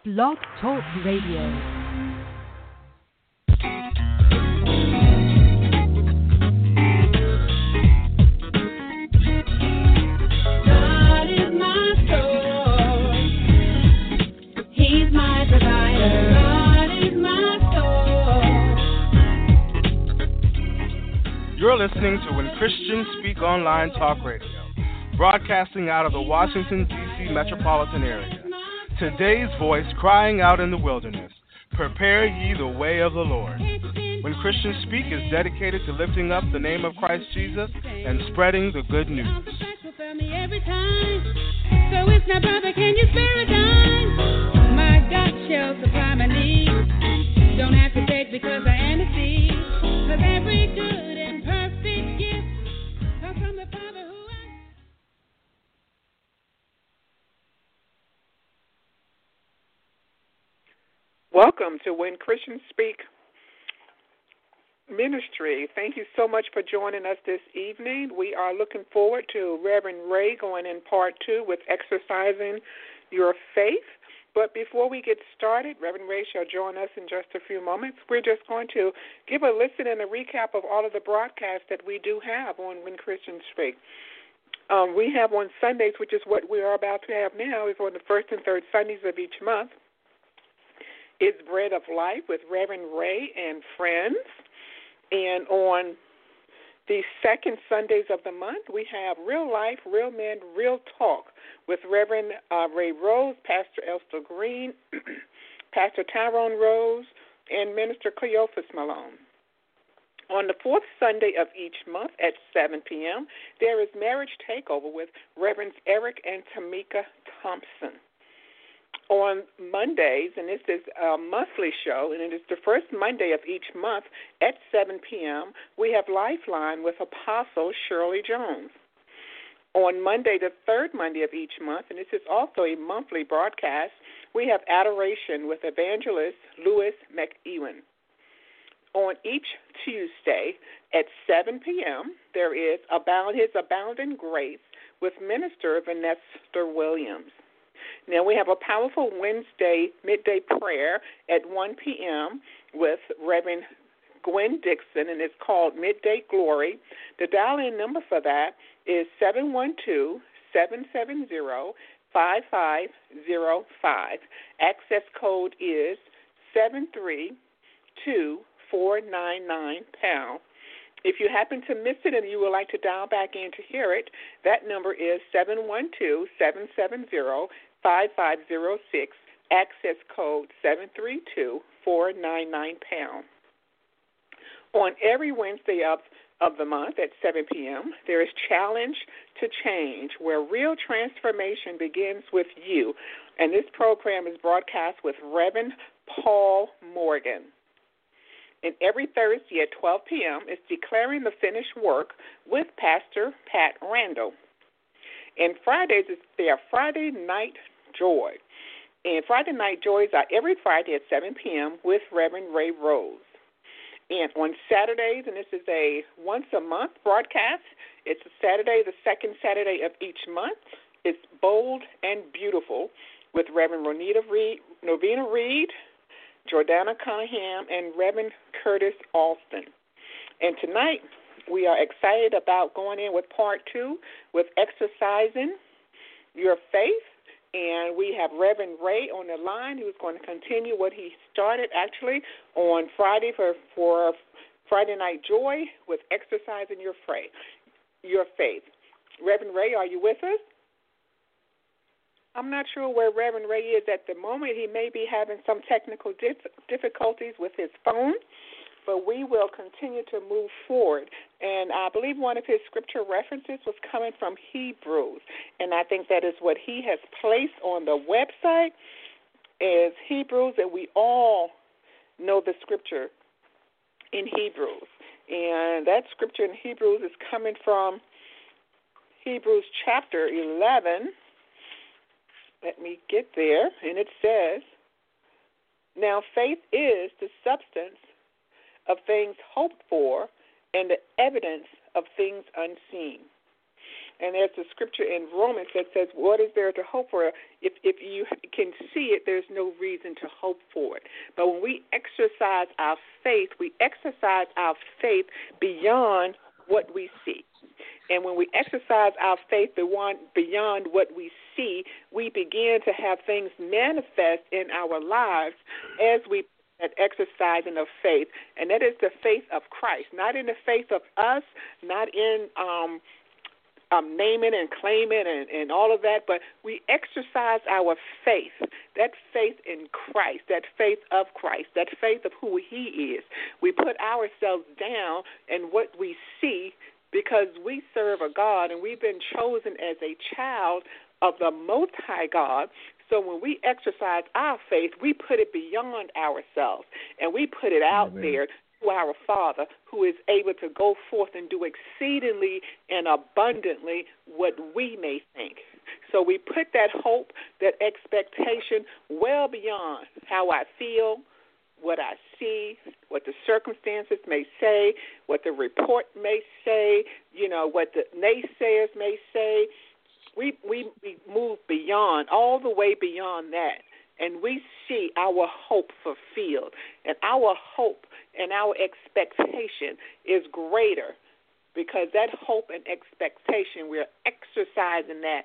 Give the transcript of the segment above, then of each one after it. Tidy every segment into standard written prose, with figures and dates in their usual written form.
Blog Talk Radio. You're listening to When Christians Speak Online Talk Radio, broadcasting out of the Washington, D.C. metropolitan area. Today's voice crying out in the wilderness, prepare ye the way of the Lord. When Christians Speak is dedicated to lifting up the name of Christ Jesus and spreading the good news. So it's now, brother, can you spare a dime? My God shall supply my needs. Don't have to beg because I am a seed. 'Cause every good and perfect gift comes from the Father who I... Welcome to When Christians Speak Ministry. Thank you so much for joining us this evening. We are looking forward to Reverend Ray going in part 2 with exercising your faith. But before we get started, Reverend Ray shall join us in just a few moments. We're just going to give a listen and a recap of all of the broadcasts that we do have on When Christians Speak. We have on Sundays, which is what we are about to have now, is on the first and third Sundays of each month. It's Bread of Life with Reverend Ray and friends. And on the second Sundays of the month, we have Real Life, Real Men, Real Talk with Reverend Ray Rose, Pastor Elster Green, Pastor Tyrone Rose, and Minister Cleophas Malone. On the fourth Sunday of each month at 7 p.m., there is Marriage Takeover with Reverends Eric and Tamika Thompson. On Mondays, and this is a monthly show, and it is the first Monday of each month at 7 p.m., we have Lifeline with Apostle Shirley Jones. On Monday, the third Monday of each month, and this is also a monthly broadcast, we have Adoration with Evangelist Louis McEwen. On each Tuesday at 7 p.m., there is His Abounding Grace with Minister Vanessa Williams. Now, we have a powerful Wednesday midday prayer at 1 p.m. with Reverend Gwen Dixon, and it's called Midday Glory. The dial-in number for that is 712-770-5505. Access code is 732-499#. If you happen to miss it and you would like to dial back in to hear it, that number is 712-770-5506, access code 732-499#. On every Wednesday of the month at 7 p.m., there is Challenge to Change, where real transformation begins with you. And this program is broadcast with Reverend Paul Morgan. And every Thursday at 12 p.m. is Declaring the Finished Work with Pastor Pat Randall. And Fridays is their Friday Night Joy. And Friday Night Joys are every Friday at 7 p.m. with Reverend Ray Rose. And on Saturdays, and this is a once-a-month broadcast, it's a Saturday, the second Saturday of each month. It's Bold and Beautiful with Reverend Novena Reed, Jordana Cunningham, and Reverend Curtis Alston. And tonight, we are excited about going in with part 2 with Exercising Your Faith. And we have Reverend Ray on the line who's going to continue what he started actually on Friday for Friday Night Joy with Exercising Your Faith. Reverend Ray, are you with us? I'm not sure where Reverend Ray is at the moment. He may be having some technical difficulties with his phone, but we will continue to move forward. And I believe one of his scripture references was coming from Hebrews, and I think that is what he has placed on the website is Hebrews, and we all know the scripture in Hebrews. And that scripture in Hebrews is coming from Hebrews chapter 11. Let me get there. And it says, now faith is the substance of things hoped for and the evidence of things unseen. And there's a scripture in Romans that says, what is there to hope for? If you can see it, there's no reason to hope for it. But when we exercise our faith beyond what we see. And when we exercise our faith beyond what we see, we begin to have things manifest in our lives as we that exercising of faith. And that is the faith of Christ, not in the faith of us, not in naming and claiming and all of that, but we exercise our faith, that faith in Christ, that faith of Christ, that faith of who he is. We put ourselves down in what we see because we serve a God and we've been chosen as a child of the Most High God. So when we exercise our faith, we put it beyond ourselves and we put it out there to our Father, who is able to go forth and do exceedingly and abundantly what we may think. So we put that hope, that expectation well beyond how I feel, what I see, what the circumstances may say, what the report may say, what the naysayers may say. We move beyond, all the way beyond that, and we see our hope fulfilled. And our hope and our expectation is greater because that hope and expectation, we're exercising that,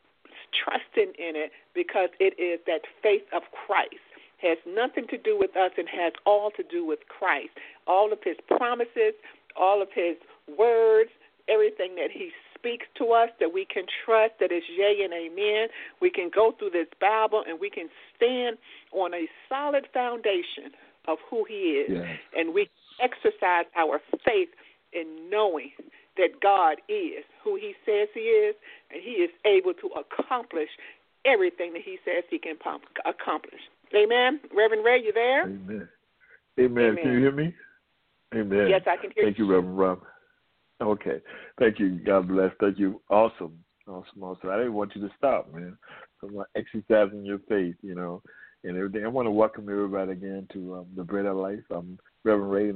trusting in it because it is that faith of Christ. Has nothing to do with us and has all to do with Christ. All of his promises, all of his words, everything that he speaks to us that we can trust, that is yea and amen. We can go through this Bible and we can stand on a solid foundation of who he is. Yes. And we exercise our faith in knowing that God is who he says he is, and he is able to accomplish everything that he says he can accomplish. Amen. Reverend Ray, you there? Amen. Amen. Can you hear me? Amen. Yes, I can hear you. Thank you, Reverend Rob. Okay. Thank you. God bless. Thank you. Awesome. I didn't want you to stop, man. I'm exercising your faith, and everything. I want to welcome everybody again to the Bread of Life. I'm Reverend Ray,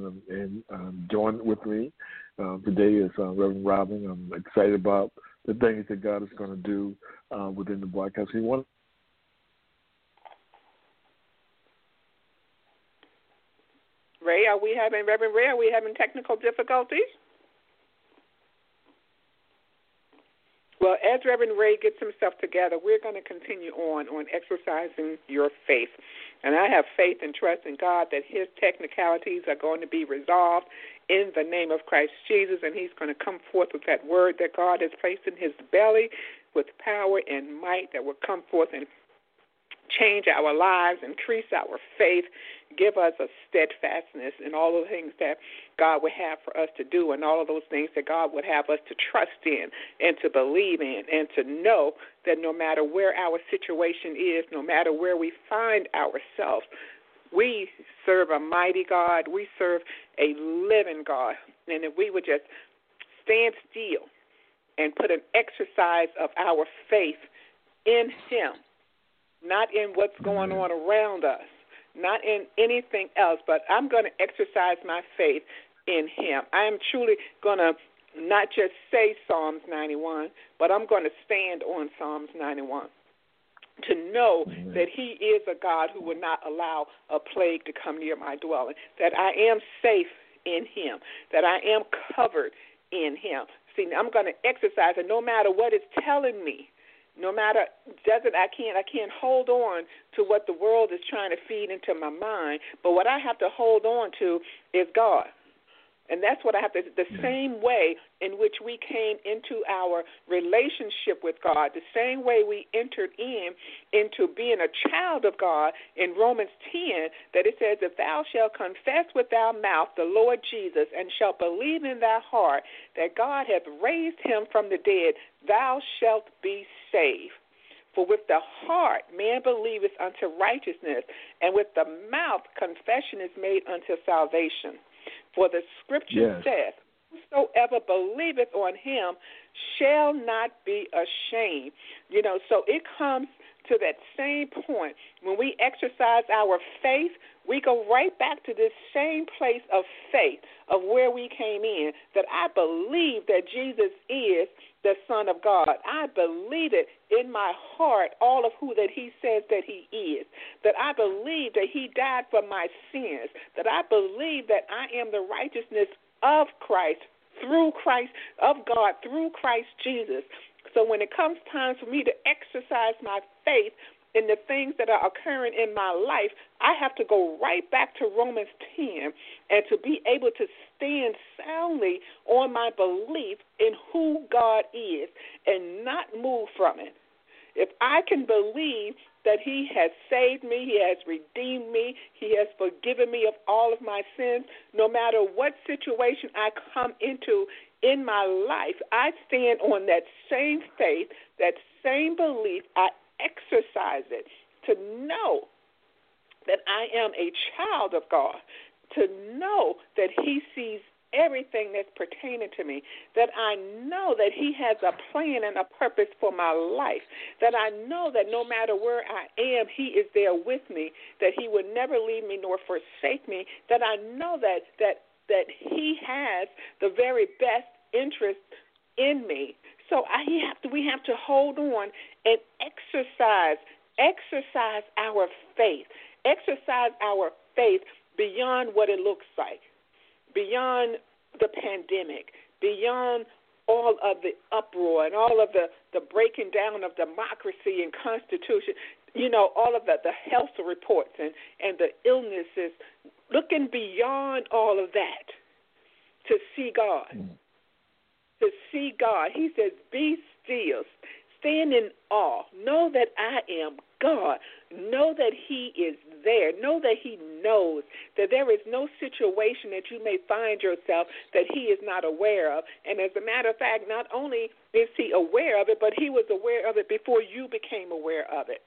and joined with me today is Reverend Robin. I'm excited about the things that God is going to do within the broadcast. Reverend Ray, are we having technical difficulties? Well, as Reverend Ray gets himself together, we're going to continue on exercising your faith. And I have faith and trust in God that his technicalities are going to be resolved in the name of Christ Jesus, and he's going to come forth with that word that God has placed in his belly with power and might that will come forth and change our lives, increase our faith, give us a steadfastness in all the things that God would have for us to do and all of those things that God would have us to trust in and to believe in and to know that no matter where our situation is, no matter where we find ourselves, we serve a mighty God. We serve a living God. And if we would just stand still and put an exercise of our faith in him, not in what's going on around us, not in anything else, but I'm going to exercise my faith in him. I am truly going to not just say Psalms 91, but I'm going to stand on Psalms 91 to know that he is a God who will not allow a plague to come near my dwelling, that I am safe in him, that I am covered in him. See, I'm going to exercise it no matter what it's telling me. No matter, I can't hold on to what the world is trying to feed into my mind, but what I have to hold on to is God. And that's what I have to, the same way in which we came into our relationship with God, the same way we entered into being a child of God in Romans 10, that it says, if thou shalt confess with thy mouth the Lord Jesus and shalt believe in thy heart that God hath raised him from the dead, thou shalt be saved. For with the heart man believeth unto righteousness, and with the mouth confession is made unto salvation. For the scripture saith, whosoever believeth on him shall not be ashamed. So it comes to that same point. When we exercise our faith, we go right back to this same place of faith of where we came in, that I believe that Jesus is the Son of God. I believe it in my heart, all of who that he says that he is, that I believe that he died for my sins, that I believe that I am the righteousness of Christ, through Christ, of God, through Christ Jesus. So when it comes time for me to exercise my faith in the things that are occurring in my life, I have to go right back to Romans 10 and to be able to stand soundly on my belief in who God is and not move from it. If I can believe that he has saved me, he has redeemed me, he has forgiven me of all of my sins, no matter what situation I come into in my life, I stand on that same faith, that same belief. I exercise it to know that I am a child of God, to know that he sees everything that's pertaining to me, that I know that he has a plan and a purpose for my life, that I know that no matter where I am, he is there with me, that he would never leave me nor forsake me, that I know that he has the very best interest in me. So we have to hold on and exercise our faith beyond what it looks like, beyond the pandemic, beyond all of the uproar and all of the breaking down of democracy and constitution, all of the health reports and the illnesses, looking beyond all of that to see God. To see God. He says, be still. Stand in awe. Know that I am God. Know that he is there. Know that he knows, that there is no situation that you may find yourself that he is not aware of. And as a matter of fact, not only is he aware of it, but he was aware of it before you became aware of it.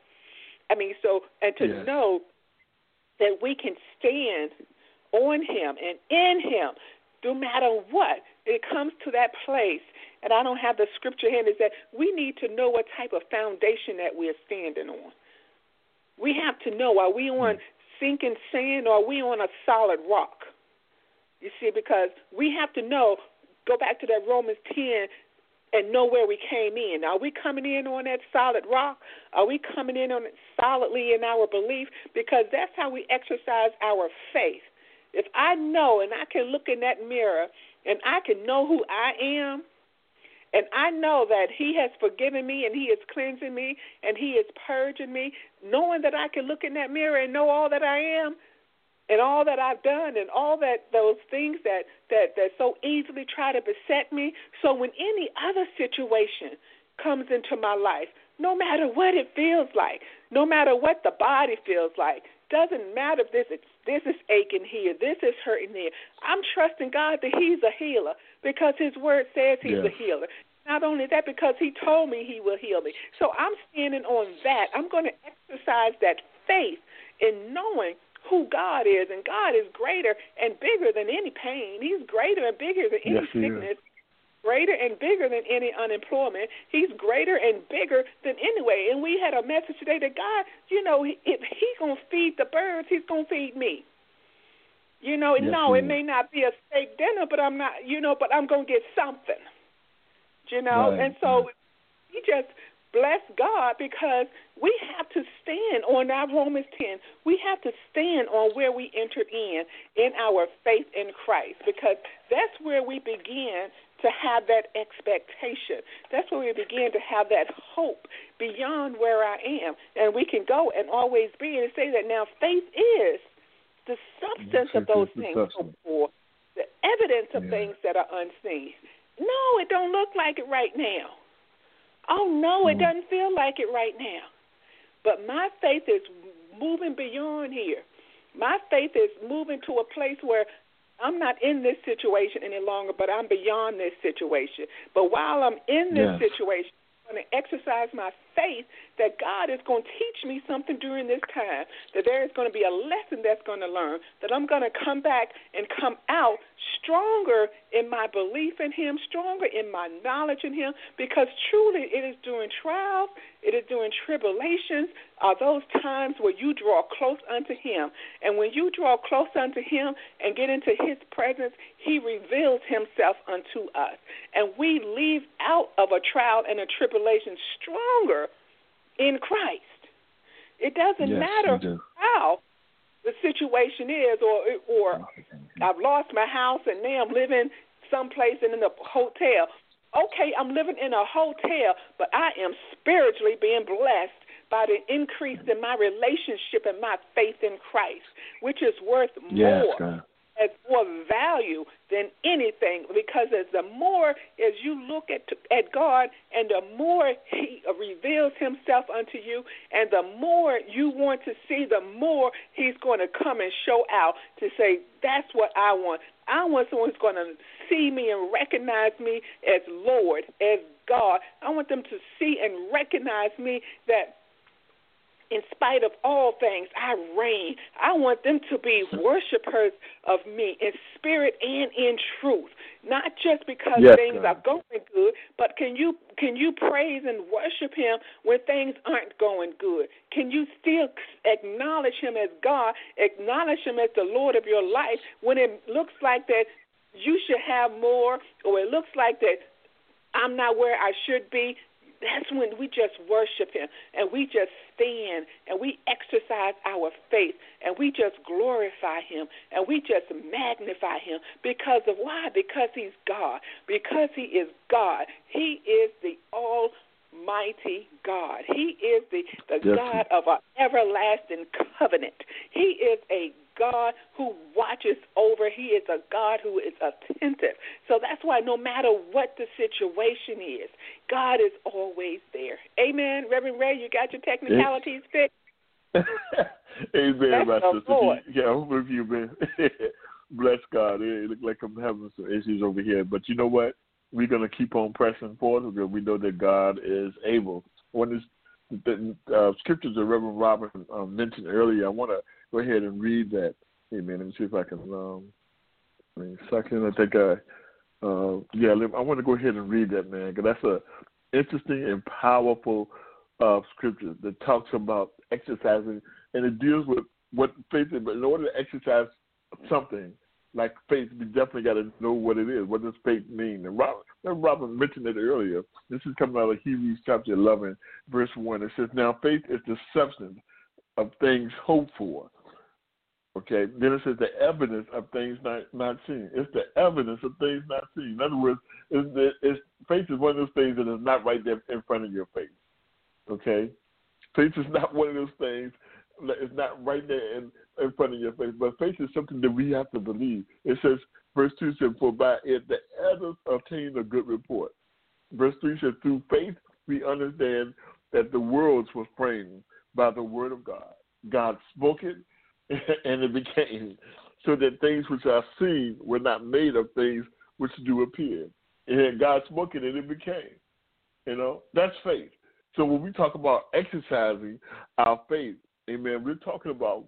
Know that we can stand on him and in him no matter what. It comes to that place, and I don't have the scripture here, is that we need to know what type of foundation that we're standing on. We have to know, are we on sinking sand or are we on a solid rock? You see, because we have to know, go back to that Romans 10 and know where we came in. Are we coming in on that solid rock? Are we coming in on it solidly in our belief? Because that's how we exercise our faith. If I know and I can look in that mirror and I can know who I am, and I know that he has forgiven me and he is cleansing me and he is purging me, knowing that I can look in that mirror and know all that I am and all that I've done and all that those things that so easily try to beset me. So when any other situation comes into my life, no matter what it feels like, no matter what the body feels like, doesn't matter if this is aching here, this is hurting there. I'm trusting God that he's a healer because his word says he's a healer. Not only that, because he told me he will heal me. So I'm standing on that. I'm going to exercise that faith in knowing who God is, and God is greater and bigger than any pain. He's greater and bigger than any sickness. Greater and bigger than any unemployment. He's greater and bigger than anyway. And we had a message today that God, if he's going to feed the birds, he's going to feed me. It may not be a steak dinner, but I'm not, but I'm going to get something. Right. And so we just bless God because we have to stand on our Romans 10. We have to stand on where we entered in our faith in Christ, because that's where we begin to have that expectation. That's where we begin to have that hope beyond where I am. And we can go and always be and say that now faith is the substance of those things hoped for, the evidence of things that are unseen. No, it don't look like it right now. Oh, no, it doesn't feel like it right now. But my faith is moving beyond here. My faith is moving to a place where I'm not in this situation any longer, but I'm beyond this situation. But while I'm in this situation, I'm going to exercise my faith that God is going to teach me something during this time, that there is going to be a lesson that's going to learn, that I'm going to come back and come out stronger in my belief in him, stronger in my knowledge in him, because truly it is during trials, it is during tribulations, are those times where you draw close unto him. And when you draw close unto him and get into his presence, he reveals himself unto us. And we leave out of a trial and a tribulation stronger in Christ. It doesn't matter how the situation is, or I've lost my house and now I'm living someplace in a hotel. Okay, I'm living in a hotel, but I am spiritually being blessed by the increase in my relationship and my faith in Christ, which is worth more. Has more value than anything, because as the more as you look at God, and the more he reveals himself unto you, and the more you want to see, the more he's going to come and show out to say, that's what I want. I want someone who's going to see me and recognize me as Lord, as God. I want them to see and recognize me that in spite of all things, I reign. I want them to be worshipers of me in spirit and in truth, not just because things are going good, but can you praise and worship him when things aren't going good? Can you still acknowledge him as God, acknowledge him as the Lord of your life when it looks like that you should have more, or it looks like that I'm not where I should be? That's when we just worship him, and we just stand, and we exercise our faith, and we just glorify him, and we just magnify him. Because of why? Because he's God. Because he is God. He is the almighty God. He is the God of our everlasting covenant. He is a God who watches over. He is a God who is attentive. So that's why no matter what the situation is, God is always there. Amen. Reverend Ray, you got your technicalities fixed? Amen, my sister. Yeah, I'm with you, man. Bless God. It looks like I'm having some issues over here. But you know what? We're going to keep on pressing forward because we know that God is able. When the scriptures that Reverend Robert mentioned earlier, I want to go ahead and read that. Amen. Let me see if I can. Second, I think I want to go ahead and read that, man, because that's a interesting and powerful scripture that talks about exercising, and it deals with what faith is. But in order to exercise something like faith, we definitely got to know what it is. What does faith mean? And Robert mentioned it earlier. This is coming out of Hebrews chapter 11, verse 1. It says, "Now faith is the substance of things hoped for." Okay, then it says the evidence of things not seen. It's the evidence of things not seen. In other words, faith is one of those things that is not right there in front of your face. Okay, faith is not one of those things that is not right there in front of your face. But faith is something that we have to believe. It says, verse 2 says, "For by it the others obtained a good report." Verse 3 says, "Through faith we understand that the worlds were framed by the word of God. God spoke it, and it became, so that things which are seen were not made of things which do appear. And God spoke it, and it became." You know, that's faith. So when we talk about exercising our faith, amen, we're talking about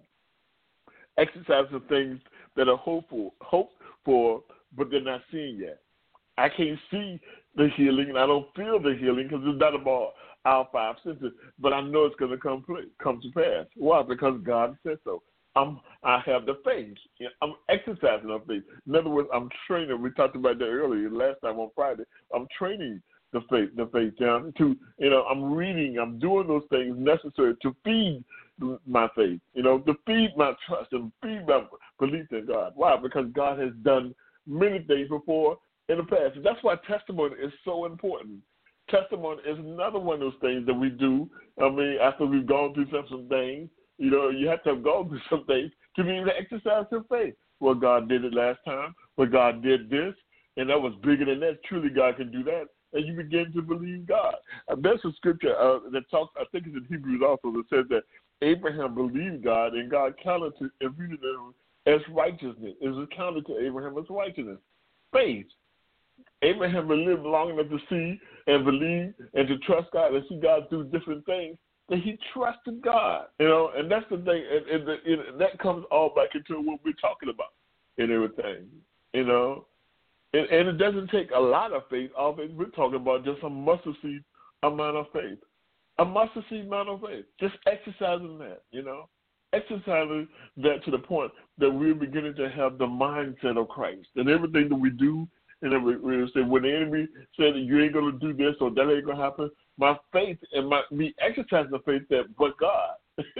exercising things that are hoped for, but they're not seen yet. I can't see the healing, and I don't feel the healing because it's not about our five senses, but I know it's going to come to pass. Why? Because God said so. I have the faith. I'm exercising our faith. In other words, I'm training. We talked about that earlier, last time on Friday. I'm training the faith down to, I'm reading, I'm doing those things necessary to feed my faith, to feed my trust and feed my belief in God. Why? Because God has done many things before in the past. And that's why testimony is so important. Testimony is another one of those things that we do. After we've gone through some things, you have to have gone through some things to be able to exercise your faith. Well, God did it last time. Well, God did this, and that was bigger than that. Truly, God can do that. And you begin to believe God. There's a scripture that talks, I think it's in Hebrews also, that says that Abraham believed God, and God counted to imputed him as righteousness. It was counted to Abraham as righteousness. Faith. Abraham lived long enough to see and believe and to trust God and see God do different things, that he trusted God, and that's the thing, and that comes all back into what we're talking about and everything, and it doesn't take a lot of faith. All faith we're talking about just a mustard seed amount of faith, a mustard seed amount of faith, just exercising that, exercising that to the point that we're beginning to have the mindset of Christ, and everything that we do. And we say, when the enemy said that you ain't going to do this or that ain't going to happen, my faith and me exercising the faith that, but God.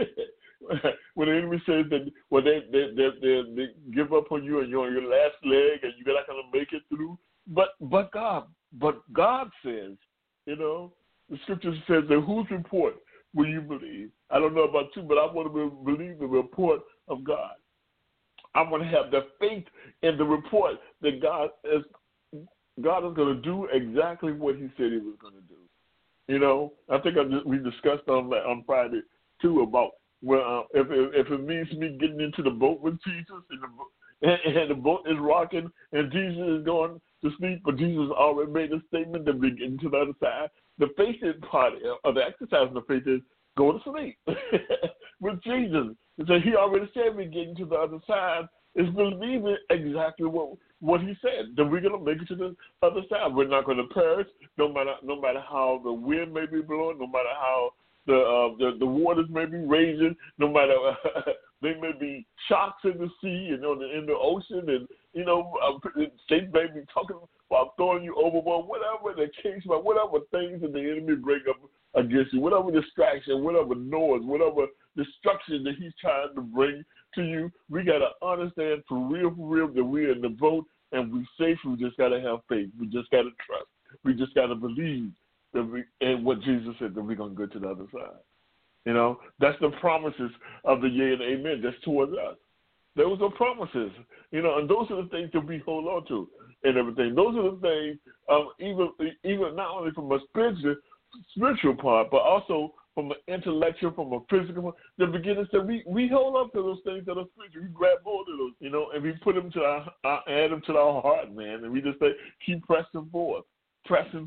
When the enemy says that, well, they give up on you and you're on your last leg and you're not going to make it through, but God says, the scripture says that whose report will you believe? I don't know about you, but I want to believe the report of God. I want to have the faith in the report that God is going to do exactly what he said he was going to do. I think we discussed on Friday, too, about if it means me getting into the boat with Jesus and the boat is rocking and Jesus is going to sleep, but Jesus already made a statement that we're getting to the other side. The faith part of the exercise of faith is go to sleep with Jesus. So he already said we're getting to the other side. Is believing exactly what he said, that we're going to make it to the other side. We're not going to perish, no matter how the wind may be blowing, no matter how the waters may be raging, no matter there may be shocks in the sea and in the ocean, and they may be talking about throwing you overboard, whatever the case, whatever things that the enemy bring up against you, whatever distraction, whatever noise, whatever destruction that he's trying to bring to you, we got to understand for real that we're in the boat and we're safe. We just got to have faith. We just got to trust. We just got to believe that and what Jesus said, that we're going to go to the other side. That's the promises of the yea and amen that's towards us. Those are promises, and those are the things that we hold on to and everything. Those are the things, even not only from a spiritual part, but also from an intellectual, from a physical, the beginnings that we hold up to those things that are spiritual. We grab hold of those, and we put them to add them to our heart, man, and we just say, keep pressing forth, and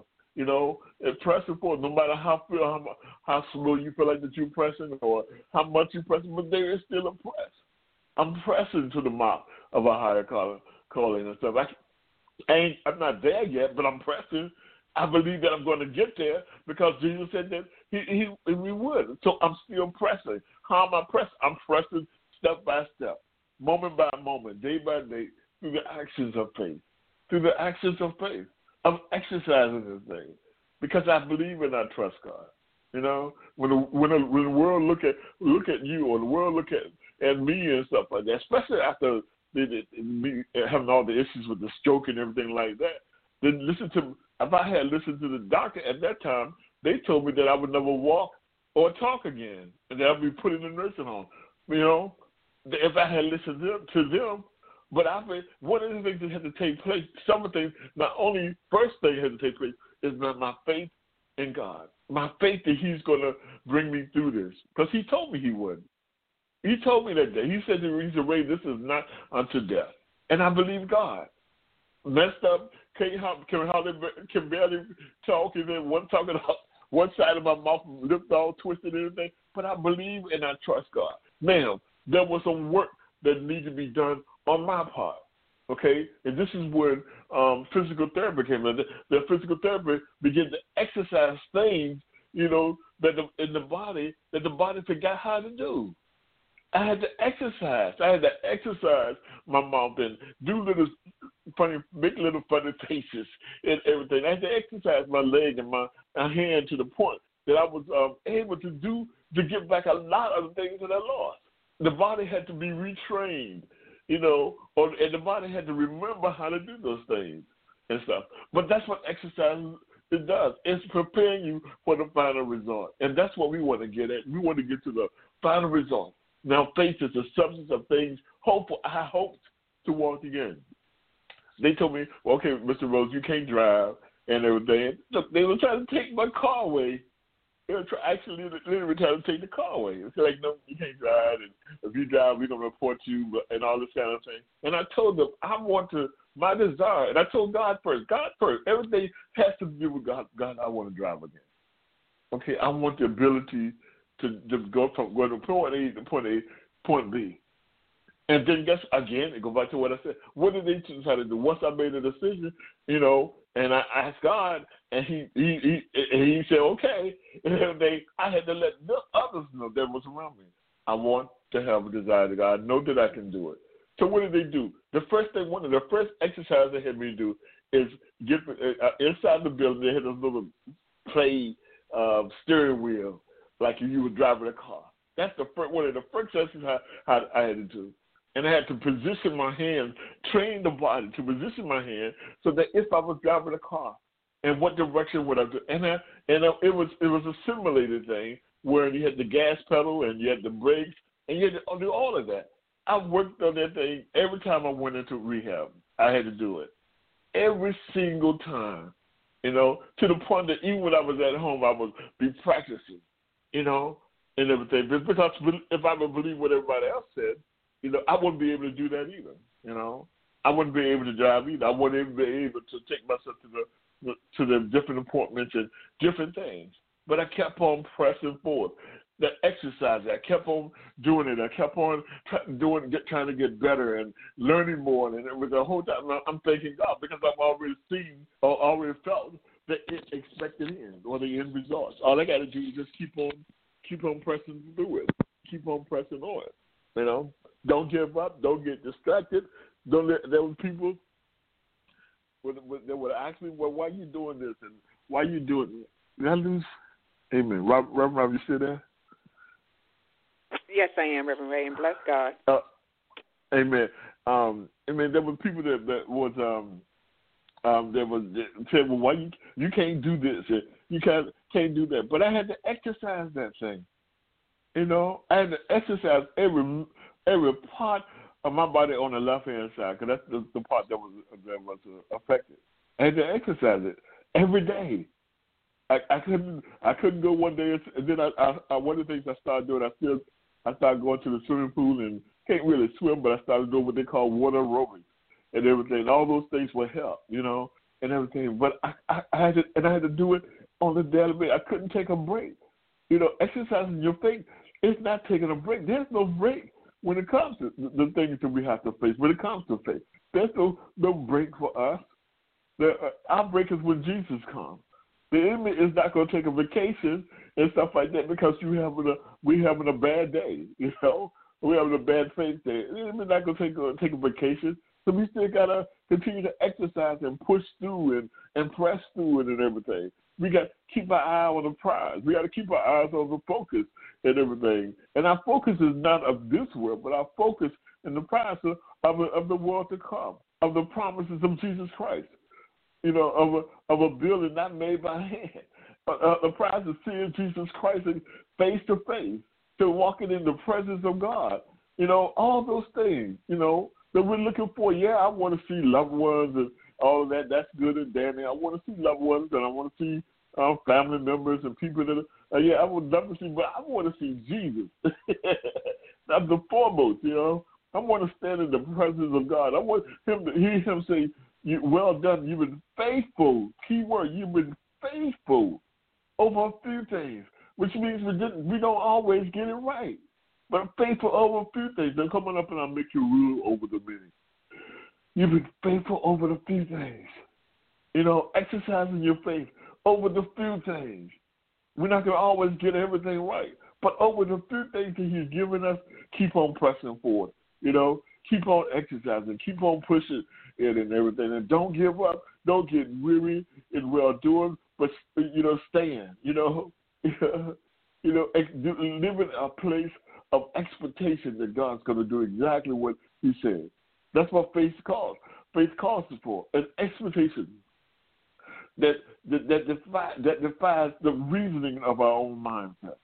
pressing forth, no matter how slow you feel like that you're pressing or how much you're pressing, but there is still a press. I'm pressing to the mark of a higher calling and stuff. I'm not there yet, but I'm pressing. I believe that I'm going to get there because Jesus said that we would. So I'm still pressing. How am I pressing? I'm pressing step by step, moment by moment, day by day, through the actions of faith. I'm exercising this thing because I believe and I trust God. When the world look at you, or the world look at me and stuff like that, especially after me having all the issues with the stroke and everything like that, then if I had listened to the doctor at that time, they told me that I would never walk or talk again, and that I'd be put in a nursing home. If I had listened to them, but one of the things that had to take place, some of the things, not only first thing had to take place, is my faith in God. My faith that he's going to bring me through this, because he told me he would. He told me that day. He said the reason why this is not unto death. And I believe God. Messed up, can barely talk, and then talking about one side of my mouth, lips all twisted and everything. But I believe and I trust God. Now, there was some work that needed to be done on my part. Okay? And this is when physical therapy came in. The physical therapy began to exercise things, that in the body forgot how to do. I had to exercise my mouth and make little funny faces and everything. I had to exercise my leg and my hand to the point that I was able to get back a lot of the things that I lost. The body had to be retrained, and the body had to remember how to do those things and stuff. But that's what exercise it does. It's preparing you for the final result. And that's what we want to get at. We want to get to the final result. Now, faith is the substance of things hopeful. I hoped to walk again. They told me, well, okay, Mr. Rose, you can't drive and everything. Look, they were trying to take my car away. They'll actually literally try to take the car away. It's like, no, you can't drive, and if you drive, we're going to report you, and all this kind of thing. And I told them, my desire, and I told God first. Everything has to do with God. God, I want to drive again. Okay, I want the ability to go from point A to point B. And then go back to what I said. What did they try to do? Once I made a decision, and I asked God, and he said, okay. And I had to let others know that was around me. I want to have a desire to God. I know that I can do it. So what did they do? The first exercise they had me do is get inside the building. They had this little play steering wheel, like you were driving a car. That's one of the first exercises I had to do. And I had to position my hand, train the body to position my hand so that if I was driving a car, and what direction would I do? And it was a simulated thing where you had the gas pedal and you had the brakes and you had to do all of that. I worked on that thing every time I went into rehab. I had to do it every single time, to the point that even when I was at home, I would be practicing, and everything. Because if I would believe what everybody else said, I wouldn't be able to do that either. I wouldn't be able to drive either. I wouldn't even be able to take myself to the different appointments and different things. But I kept on pressing forward. The exercise, I kept on doing it. I kept on trying to get better and learning more. And it was the whole time I'm thanking God because I've already seen or already felt the expected end or the end results. All I got to do is just keep on pressing through it. Keep on pressing on it. Don't give up. Don't get distracted. Don't let those people that would ask me, well, why are you doing this and why are you doing it? Did I lose? Amen. Reverend Rob, you still there? Yes, I am, Reverend Ray, and bless God. Amen. Amen. There were people that said, well, why you can't do this? You can't do that. But I had to exercise that thing. I had to exercise every part of my body on the left-hand side, because that's the part that was affected. I had to exercise it every day. I couldn't go one day, and then I one of the things I started doing, I started going to the swimming pool and can't really swim, but I started doing what they call water aerobics and everything. And all those things will help, and everything. But I had to do it on a daily basis. I couldn't take a break. Exercising your faith is not taking a break. There's no break when it comes to the things that we have to face. When it comes to faith, there's no break for us. Our break is when Jesus comes. The enemy is not going to take a vacation and stuff like that because we having a bad day. We're having a bad faith day. The enemy's not going to take a vacation. So we still got to continue to exercise and push through and press through it and everything. We got to keep our eye on the prize. We got to keep our eyes on the focus and everything. And our focus is not of this world, but our focus in the prize of the world to come, of the promises of Jesus Christ. Of a building not made by hand. The prize of seeing Jesus Christ face to face, to walking in the presence of God. All those things, that we're looking for. Yeah, I want to see loved ones and all of that. That's good and dandy. I want to see loved ones and I want to see family members and people that I would love to see, but I want to see Jesus. That's the foremost, I want to stand in the presence of God. I want him to hear him say, well done, you've been faithful. Key word, you've been faithful over a few things, which means we don't always get it right. But faithful over a few things. They're coming up and I'll make you rule over the many. You've been faithful over the few things. Exercising your faith over the few things. We're not going to always get everything right. But over the few things that he's given us, keep on pressing forward. Keep on exercising. Keep on pushing it and everything. And don't give up. Don't get weary in well-doing, but, stand. Live in a place of expectation that God's going to do exactly what he said. That's what faith calls. Faith calls us for an expectation that defies the reasoning of our own mindset.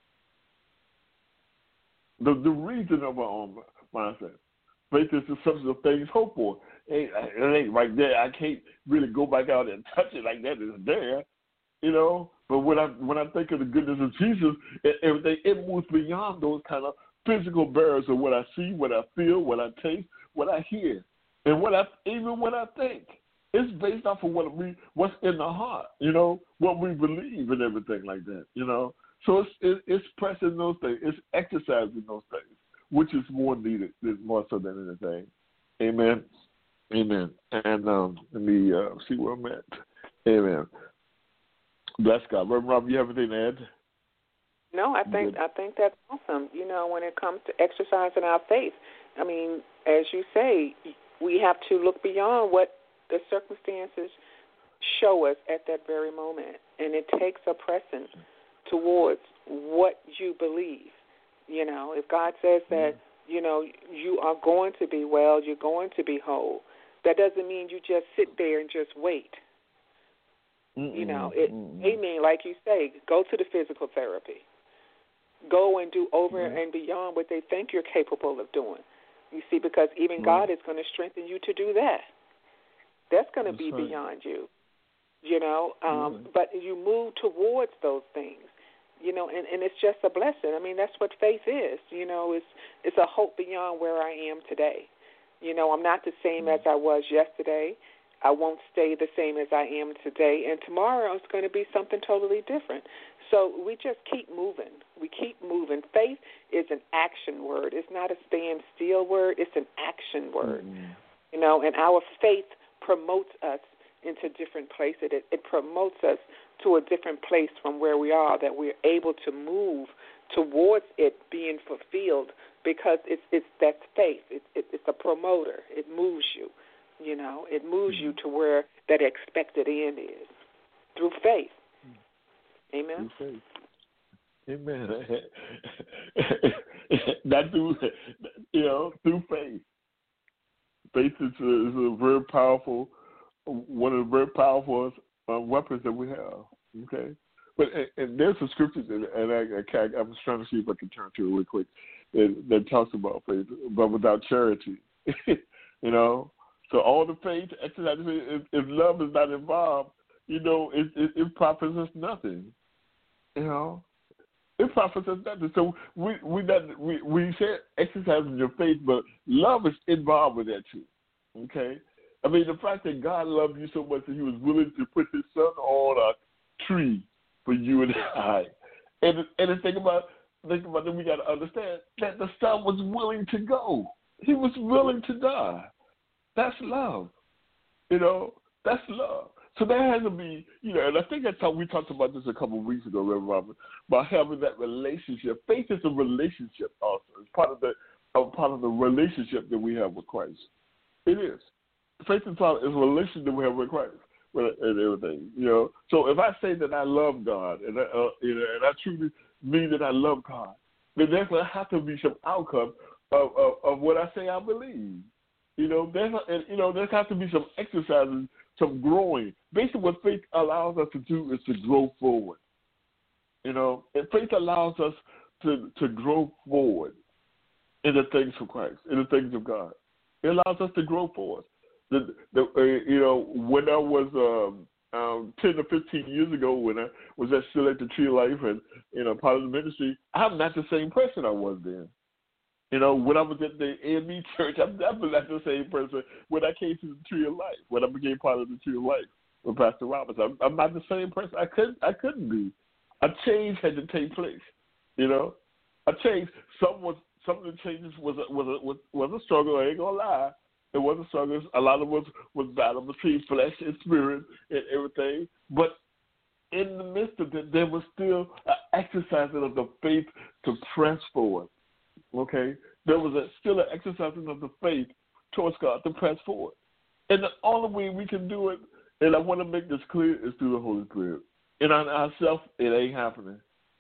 The reason of our own mindset. Faith is the substance of things hoped for. It ain't right there. I can't really go back out and touch it like that. It's there, But when I think of the goodness of Jesus and everything, it moves beyond those kind of physical barriers of what I see, what I feel, what I taste, what I hear, and even what I think. It's based off of what's in the heart, what we believe and everything like that, So it's pressing those things, it's exercising those things, which is more needed, more so than anything. Amen. Amen. And let me see where I'm at. Amen. Bless God. Reverend Rob, you have anything to add? No, I think that's awesome. When it comes to exercising our faith, I mean, as you say, we have to look beyond what the circumstances show us at that very moment, and it takes a pressing towards what you believe. If God says that, you are going to be well, you're going to be whole, that doesn't mean you just sit there and just wait. It means, like you say, go to the physical therapy. Go and do over and beyond what they think you're capable of doing. You see, because even God is going to strengthen you to do that. That's going to be beyond you, but you move towards those things, and it's just a blessing. I mean, that's what faith is, it's a hope beyond where I am today. I'm not the same as I was yesterday. I won't stay the same as I am today, and tomorrow it's going to be something totally different. So we just keep moving. We keep moving. Faith is an action word. It's not a stand still word. It's an action word, and our faith promotes us into different places. It promotes us to a different place from where we are, that we're able to move towards it being fulfilled, because it's that faith. It's a promoter. It moves you. It moves you to where that expected end is through faith. Amen. Through faith. Amen. Not through, through faith. Faith is a very powerful, one of the very powerful weapons that we have. Okay, but and there's some scriptures, and I'm just trying to see if I can turn to it real quick, that talks about faith, but without charity, So all the faith, exercise, if love is not involved, it profits us nothing. It profits us nothing. So we said exercising your faith, but love is involved with that too. Okay? I mean, the fact that God loved you so much that he was willing to put his son on a tree for you and I. And the thing about it, we got to understand that the son was willing to go. He was willing to die. That's love. That's love. So there has to be, and I think that's how we talked about this a couple of weeks ago, Reverend Robert, about having that relationship. Faith is a relationship also. It's part of the relationship that we have with Christ. It is. Faith is a relationship that we have with Christ and everything. So if I say that I love God and I truly mean that I love God, then there's going to have to be some outcome of what I say I believe. There has to be some exercising, some growing. Basically, what faith allows us to do is to grow forward. And faith allows us to grow forward in the things of Christ, in the things of God. It allows us to grow forward. When I was 10 or 15 years ago, when I was still at the Tree of Life and part of the ministry, I'm not the same person I was then. When I was at the AME church, I'm definitely not the same person when I came to the Tree of Life, when I became part of the Tree of Life with Pastor Roberts. I'm not the same person. I couldn't be. A change had to take place. A change. Some of the changes was a struggle. I ain't gonna lie. It was a struggle. A lot of us was battle between flesh and spirit and everything. But in the midst of it, there was still an exercising of the faith to press forward. Okay? There was still an exercising of the faith towards God to press forward. And the only way we can do it, and I want to make this clear, is through the Holy Spirit. And on ourselves, it ain't happening.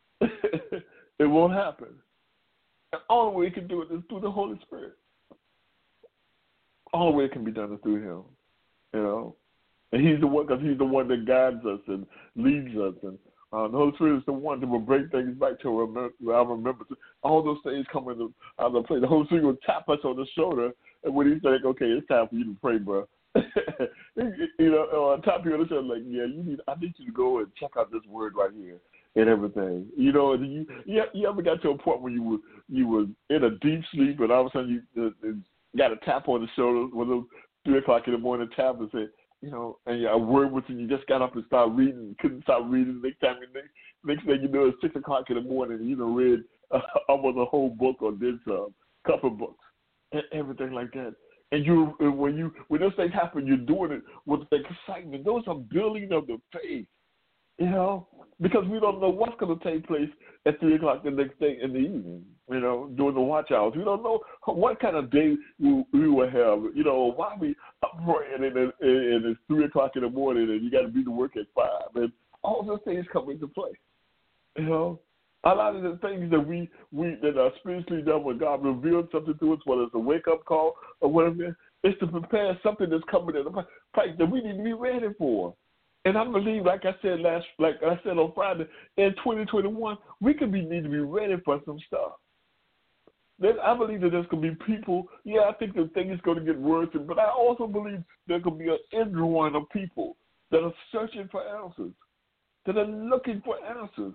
It won't happen. The only way we can do it is through the Holy Spirit. All the way it can be done is through him. And he's the one, because he's the one that guides us and leads us. And the Holy Spirit is the one that will bring things back to our remembrance. All those things come out of play. The Holy Spirit will tap us on the shoulder, and when he's like, okay, it's time for you to pray, bro. On top of your list, I'm like, yeah, I need you to go and check out this word right here and everything. And you ever got to a point where you were in a deep sleep and all of a sudden you got a tap on the shoulder, one of those 3 o'clock in the morning tap and said, and a word was, and you just got up and started reading, couldn't stop reading. Next thing you know, it's 6 o'clock in the morning, and you read almost a whole book or did some couple books and everything like that. And when those things happen, you're doing it with the excitement. Those are building of the faith, because we don't know what's going to take place at 3 o'clock the next day in the evening, during the watch hours. We don't know what kind of day we will have, why we up praying and it's 3 o'clock in the morning and you got to be to work at 5. And all those things come into play, A lot of the things that are spiritually done when God reveals something to us, whether it's a wake-up call or whatever, is to prepare something that's coming in the pipe that we need to be ready for. And I believe, like I said on Friday, in 2021, we need to be ready for some stuff. I believe that there's going to be people, I think the thing is going to get worse, but I also believe there's going to be an indrawing of people that are searching for answers, that are looking for answers,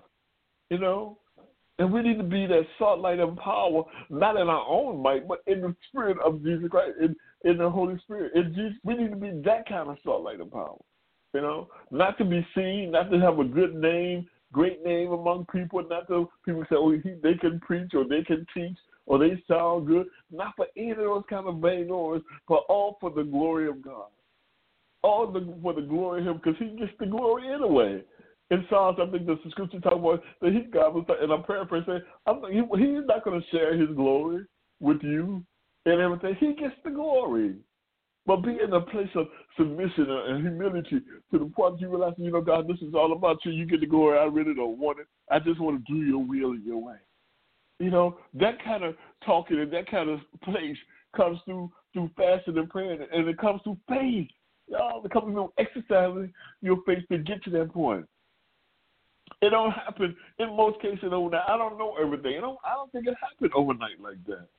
And we need to be that salt, light, and power, not in our own might, but in the Spirit of Jesus Christ, in the Holy Spirit. We need to be that kind of salt, light, and power. Not to be seen, not to have a good name, great name among people, not to people say, they can preach or they can teach or they sound good, not for any of those kind of vain glories, but all for the glory of God. All for the glory of Him, because He gets the glory anyway. In Psalms, I think the scripture talks about that God was, and I'm paraphrasing, He's not going to share His glory with you and everything. He gets the glory. But be in a place of submission and humility to the point you realize, God, this is all about you. You get the glory. I really don't want it. I just want to do your will in your way. That kind of talking and that kind of place comes through fasting and praying, and it comes through faith. It comes through exercising your faith to get to that point. It don't happen in most cases overnight. I don't know everything. I don't think it happened overnight like that.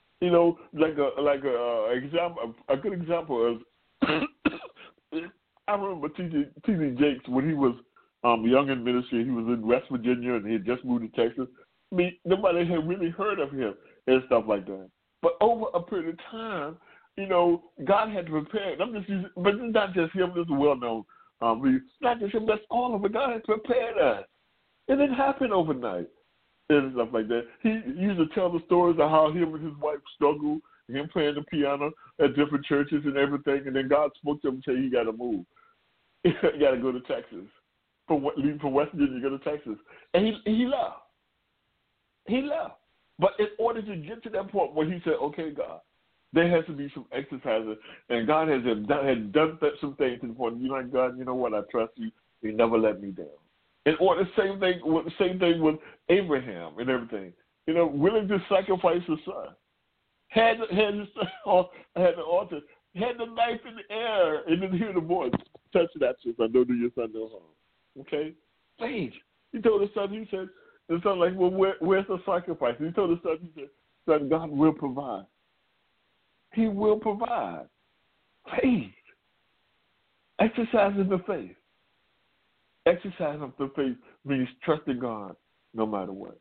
A good example is I remember T.D. Jakes when he was young in ministry. He was in West Virginia and he had just moved to Texas. Nobody had really heard of him and stuff like that. But over a period of time, God had to prepare. But it's not just him. This is well known. It's not just him. That's all of it. God had prepared us. It didn't happen overnight. And stuff like that. He used to tell the stories of how him and his wife struggled, him playing the piano at different churches and everything, and then God spoke to him and said, you got to move. You got to go to Texas. Leave from West Virginia, go to Texas. And he left. He left. But in order to get to that point where he said, okay, God, there has to be some exercises, and God had done some things to the point, God, you know what, I trust you. You never let me down. In order, same thing with Abraham and everything. Willing to sacrifice his son. Had his son had the altar, had the knife in the air, and then hear the voice, touch that son, I know do your son no harm. Okay? Faith. He told his son, the son like, well, where's the sacrifice? He told his son, son, God will provide. He will provide. Faith. Exercising the faith. Exercising of the faith means trusting God no matter what.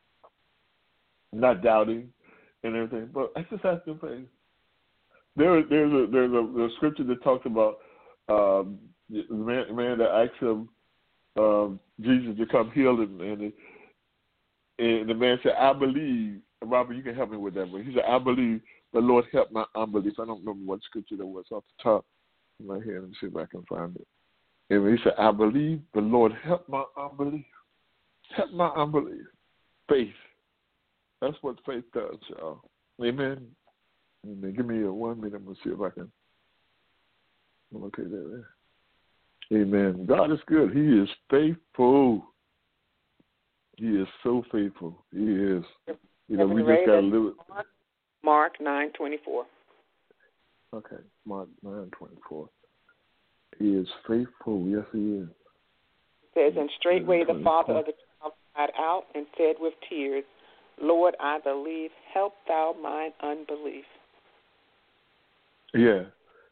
Not doubting and everything, but exercising the faith. There's a scripture that talks about the man that asked him Jesus to come heal him, and the man said, I believe. Robert, you can help me with that. But he said, I believe, but Lord help my unbelief. I don't remember what scripture that was off the top of my head. Let me see if I can find it. And he said, I believe, but Lord help my unbelief. Help my unbelief. Faith. That's what faith does, y'all. Amen. Amen. Give me 1 minute. I'm going to see if I can locate that there. Amen. God is good. He is faithful. He is so faithful. He is. We just got to live it. Mark 9:24. Okay, Mark 9:24. He is faithful. Yes, he is. It says, and straightway the father of the child cried out and said with tears, Lord, I believe, help thou mine unbelief. Yeah.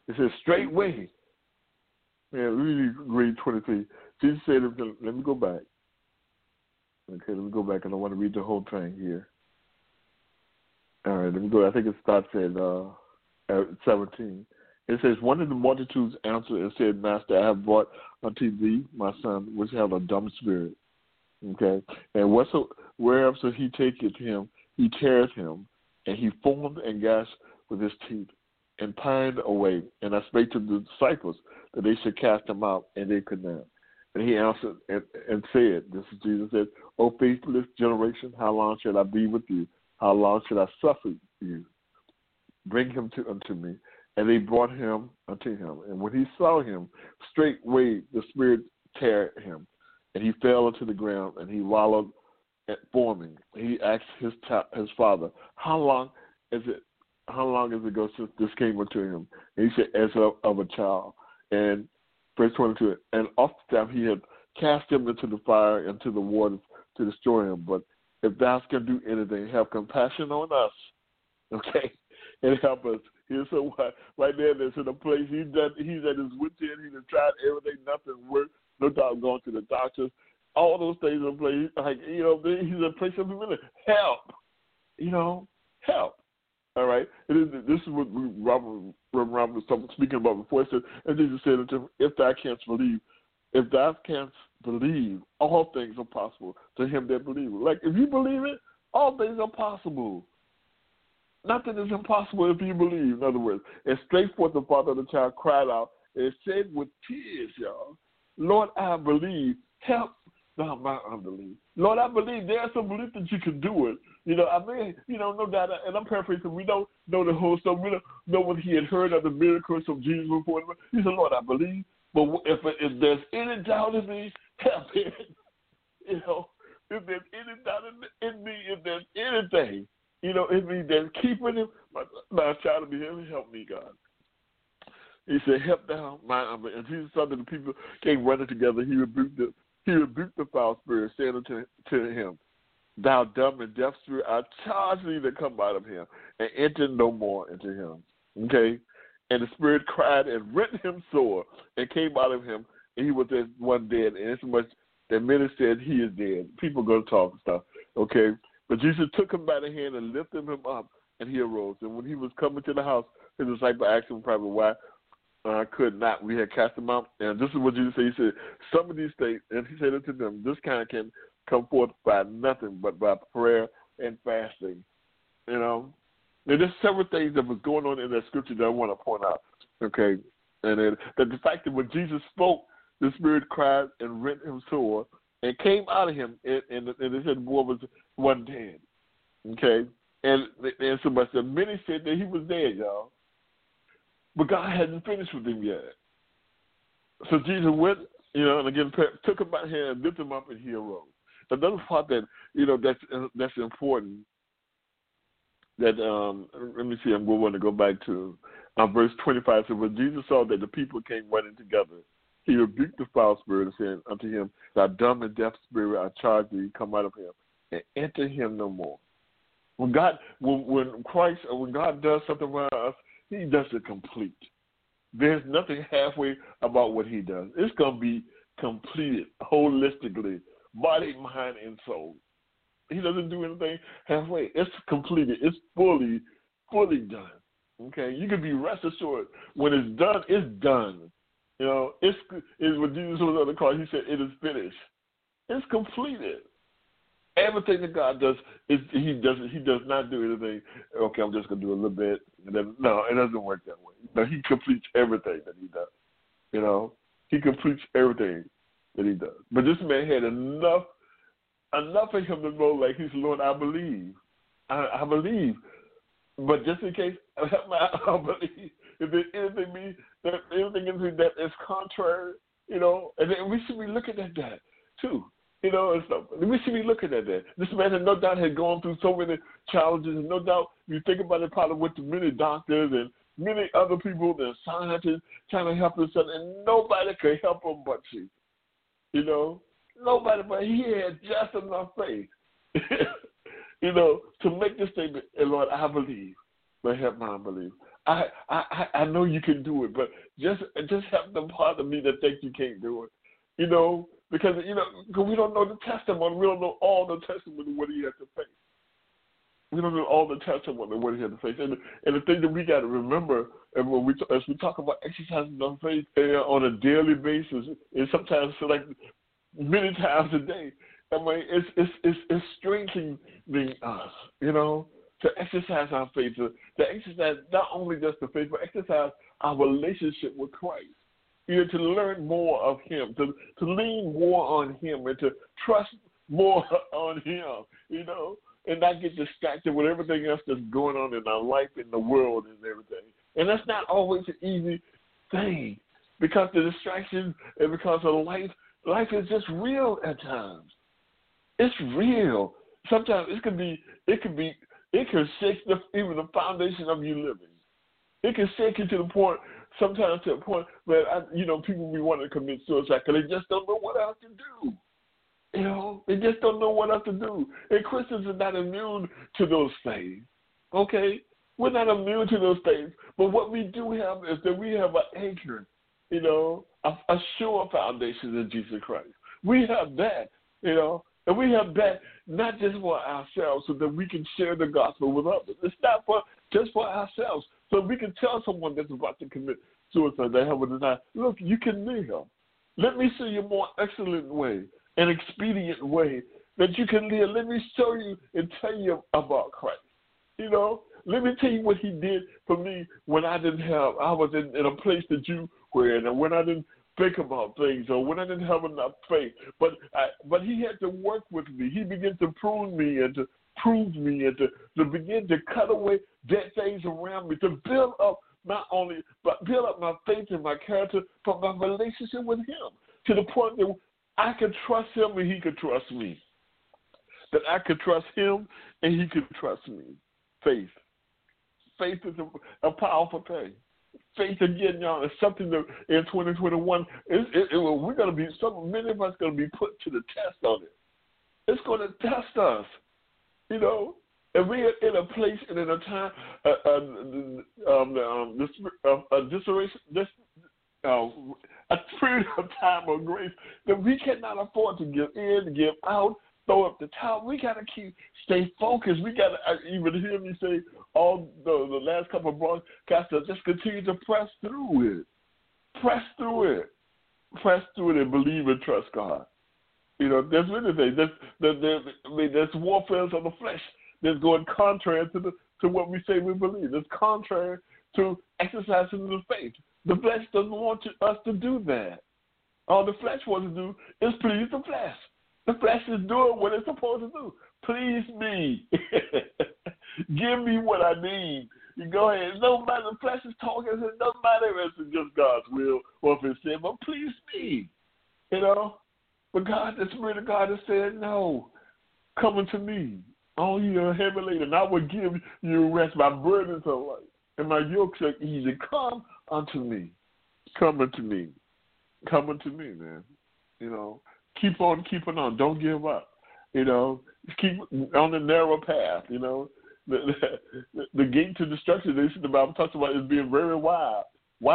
It says straightway. Yeah, read 23. Jesus said, let me go back. Okay, let me go back, and I want to read the whole thing here. All right, let me go. I think it starts at 17. It says, one of the multitudes answered and said, Master, I have brought unto thee my son, which hath a dumb spirit. Okay, and wherever he taketh him, he teareth him, and he foamed and gasped with his teeth, and pined away. And I spake to the disciples that they should cast him out, and they could not. And he answered and said, this is Jesus said, O faithless generation, how long shall I be with you? How long shall I suffer you? Bring him unto me. And they brought him unto him. And when he saw him, straightway the spirit tear him. And he fell into the ground, and he wallowed at foaming. He asked his father, How long is it ago since this came unto him? And he said, as of a child. And verse 22, and oftentimes he had cast him into the fire and to the waters to destroy him. But if thou canst do anything, have compassion on us, okay, and help us. Here's so right there, that's in a place he's at his wit's end. He's tried everything, nothing worked. No doubt going to the doctors. All those things in place. Like, he's in a place of humility. Help. Help. All right. This is what Reverend Robert was speaking about before. It said, and Jesus said unto him, if thou canst believe, all things are possible to him that believeth. Like, if you believe it, all things are possible. Nothing is impossible if you believe, in other words. And straightforth the father of the child cried out and said with tears, y'all, Lord, I believe. Help thou my unbelief. Lord, I believe. There's some belief that you can do it. No doubt. And I'm paraphrasing. We don't know the whole story. We don't know what he had heard of the miracles of Jesus before. He said, Lord, I believe. But if there's any doubt in me, help it. If there's any doubt in me, if there's anything, in me that's keeping him, my child to be here, help me, God. He said, help thou my unbelief. And Jesus saw that the people came running together. He rebuked the foul spirit, saying unto him, thou dumb and deaf spirit, I charge thee to come out of him and enter no more into him. Okay? And the spirit cried and rent him sore and came out of him, and he was as one dead. And insomuch that many said, he is dead. People go to talk and stuff. Okay? But Jesus took him by the hand and lifted him up, and he arose. And when he was coming to the house, his disciple asked him probably why could not. We had cast him out. And this is what Jesus said. He said, some of these things, and he said unto them, this kind can come forth by nothing but by prayer and fasting. And there's several things that was going on in that scripture that I want to point out. Okay? And that the fact that when Jesus spoke, the spirit cried and rent him sore and came out of him, and they said the boy was one dead. Okay? And so much that many said that he was dead, y'all. But God hadn't finished with him yet. So Jesus went, and again, took him by the hand, lifted him up, and he arose. Another part that, that's important, that, let me see, I'm going to go back to verse 25. So when Jesus saw that the people came running together, he rebuked the foul spirit and said unto him, thou dumb and deaf spirit, I charge thee, come out of him, and enter him no more. When God does something for us, he does it complete. There's nothing halfway about what he does. It's going to be completed holistically, body, mind, and soul. He doesn't do anything halfway. It's completed. It's fully done. Okay? You can be rest assured when it's done, it's done. It's when Jesus was on the cross, he said, it is finished. It's completed. Everything that God does he does not do anything. Okay, I'm just gonna do a little bit, and then no, it doesn't work that way. No, he completes everything that he does. He completes everything that he does. But this man had enough of him to know, like he said, Lord, I believe, I believe. But just in case, I believe. If there's anything that is contrary, and then we should be looking at that too. And stuff. We should be looking at that. This man no doubt had gone through so many challenges, and no doubt you think about it, probably went to many doctors and many other people, and scientists trying to help him, and nobody could help him but you. Nobody, but he had just enough faith, to make this statement. And Lord, I believe. but help my unbelief. I know you can do it, but just help the part of me that think you can't do it. Because we don't know the testimony. We don't know all the testimony of what he had to face. We don't know all the testimony of what he had to face. And the thing that we got to remember, and as we talk about exercising our faith on a daily basis, and sometimes like many times a day, I mean, it's strengthening us, to exercise our faith, to exercise not only just the faith, but exercise our relationship with Christ. To learn more of him, to lean more on him, and to trust more on him, and not get distracted with everything else that's going on in our life, in the world, and everything. And that's not always an easy thing, because the distractions and because of life is just real at times. It's real. Sometimes it can shake even the foundation of you living. It can shake you to the point. Sometimes to a point where, people be wanting to commit suicide because they just don't know what else to do. They just don't know what else to do. And Christians are not immune to those things, okay? We're not immune to those things. But what we do have is that we have an anchor, a sure foundation in Jesus Christ. We have that, and we have that not just for ourselves so that we can share the gospel with others. It's not just for ourselves. So we can tell someone that's about to commit suicide, they have a desire, look, you can live. Let me show you a more excellent way, an expedient way that you can live. Let me show you and tell you about Christ. Let me tell you what he did for me when I was in a place that you were in, and when I didn't think about things, or when I didn't have enough faith. But he had to work with me. He began to prune me and to prove me and to begin to cut away dead things around me, to build up build up my faith and my character, but my relationship with him, to the point that I could trust him and he could trust me. That I could trust him and he could trust me. Faith. Faith is a powerful thing. Faith, again, y'all, is something that in 2021, we're going to be, many of us going to be put to the test on it. It's going to test us, and we are in a place and in a time, a period of time of grace that we cannot afford to give in, give out, throw up the towel. We got to stay focused. We got to even hear me say all the last couple of broadcasts, just continue to press through it. Press through it. Press through it and believe and trust God. There's many things. There's warfare of the flesh that's going contrary to what we say we believe. It's contrary to exercising the faith. The flesh doesn't want us to do that. All the flesh wants to do is please the flesh. The flesh is doing what it's supposed to do. Please me. Give me what I need. You go ahead. No matter the flesh is talking, it doesn't matter if it's just God's will or if it's sin, but please me. But God, the Spirit of God has said, no, come unto me. All you are heavy laden, and I will give you rest. My burdens are light, and my yokes are easy. Come unto me. Come unto me. Come unto me, man. Keep on keeping on. Don't give up. Keep on the narrow path. The gate to destruction, the Bible talks about is being very wide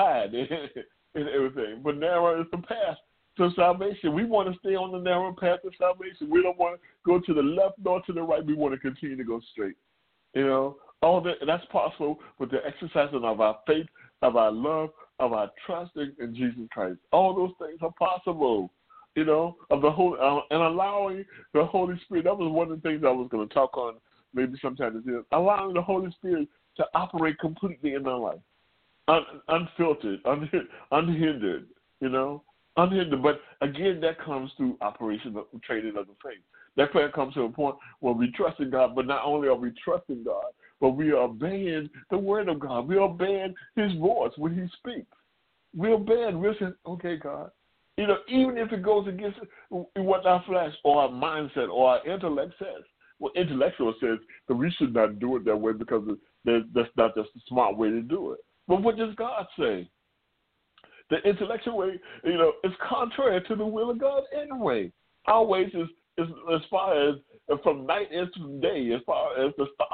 and everything. But narrow is the path to salvation. We want to stay on the narrow path to salvation. We don't want to go to the left nor to the right. We want to continue to go straight. All that's possible with the exercising of our faith, of our love, of our trust in Jesus Christ. All those things are possible. Of the Holy and allowing the Holy Spirit. That was one of the things I was going to talk on maybe sometime this year. Allowing the Holy Spirit to operate completely in our life, unfiltered, unhindered. Unhindered. But again, that comes through operation of training of the faith. That prayer comes to a point where we trust in God, but not only are we trusting God, but we are obeying the word of God. We are obeying his voice when he speaks. We obey and we're saying, okay, God. Even if it goes against what our flesh or our mindset or our intellect says. Well, intellectual says that we should not do it that way because that's not just a smart way to do it. But what does God say? The intellectual way, is contrary to the will of God anyway. Our ways is as far as from night into day, as far as the stars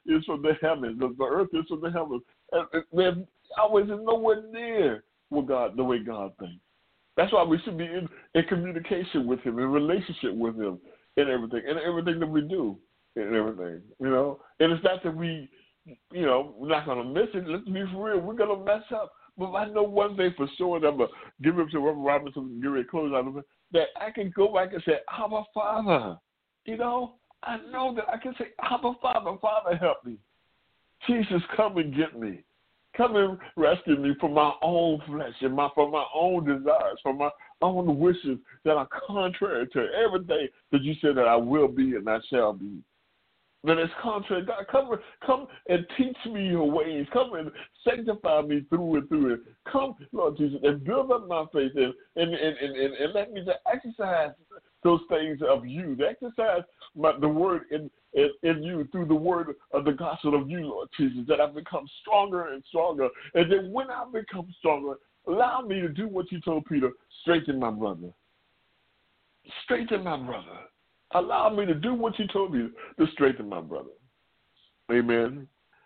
is from the heavens. The earth is from the heavens. And man, ours is nowhere near the way God thinks. That's why we should be in communication with Him, in relationship with Him, in everything that we do, in everything, And it's not that we, we're not going to miss it. Let's be for real. We're going to mess up. But I know one thing for sure, and I'm going to give it to Reverend Robinson and get ready to close out of it, that I can go back and say, Abba, Father. I know that I can say, Abba, Father, Father, help me. Jesus, come and get me. Come and rescue me from my own flesh and from my own desires, from my own wishes that are contrary to everything that you said that I will be and I shall be. That is contrary. God, come and teach me your ways. Come and sanctify me through and through. Come, Lord Jesus, and build up my faith and let me exercise those things of you. To exercise the word in you through the word of the gospel of you, Lord Jesus, that I become stronger and stronger. And then when I become stronger, allow me to do what you told Peter, strengthen my brother. Strengthen my brother. Allow me to do what you told me to strengthen my brother. Amen.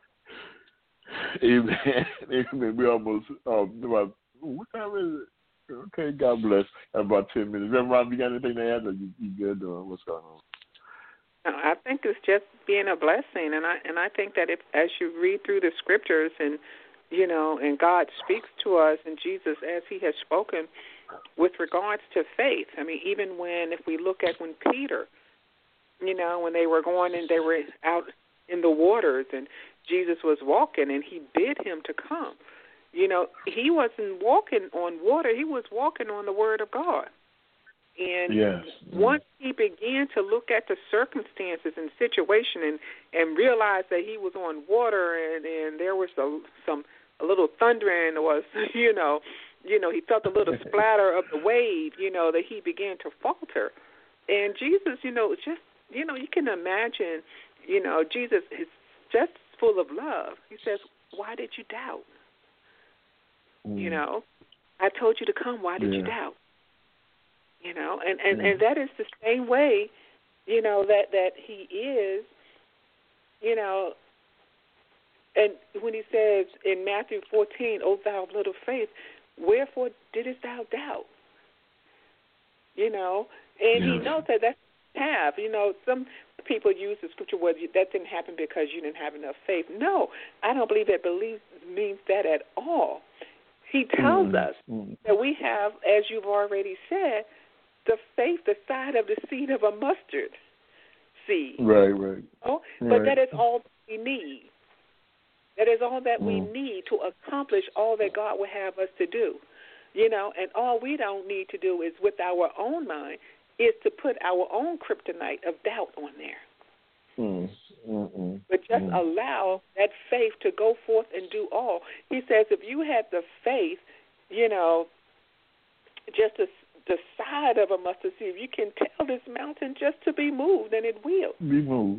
Amen. Amen. We almost, what time is it? Okay, God bless. About 10 minutes. Reverend Rob, you got anything to add? Or you good? Or what's going on? I think it's just being a blessing, and I think that as you read through the scriptures and and God speaks to us and Jesus as He has spoken with regards to faith. I mean, even if we look at when Peter, when they were going and they were out in the waters and Jesus was walking and He bid him to come. He wasn't walking on water; he was walking on the Word of God. And once he began to look at the circumstances and situation and realize that he was on water and there was a little thundering or he felt a little splatter of the wave, that he began to falter. And Jesus, just you can imagine, Jesus is just full of love. He says, "Why did you doubt?" I told you to come. Why did you doubt? And that is the same way, that He is, and when He says in Matthew 14, "O thou of little faith, wherefore didst thou doubt?" And He knows that that's have. Some people use the scripture where that didn't happen because you didn't have enough faith. No, I don't believe that belief means that at all. He tells us that we have, as you've already said, the faith the size of the seed of a mustard seed. Right. But that is all that we need. That is all that we need to accomplish all that God would have us to do. And all we don't need to do is with our own mind is to put our own kryptonite of doubt on there. But just allow that faith to go forth and do all. He says if you had the faith, just the side of a mustard seed, you can tell this mountain just to be moved, and it will. Be moved.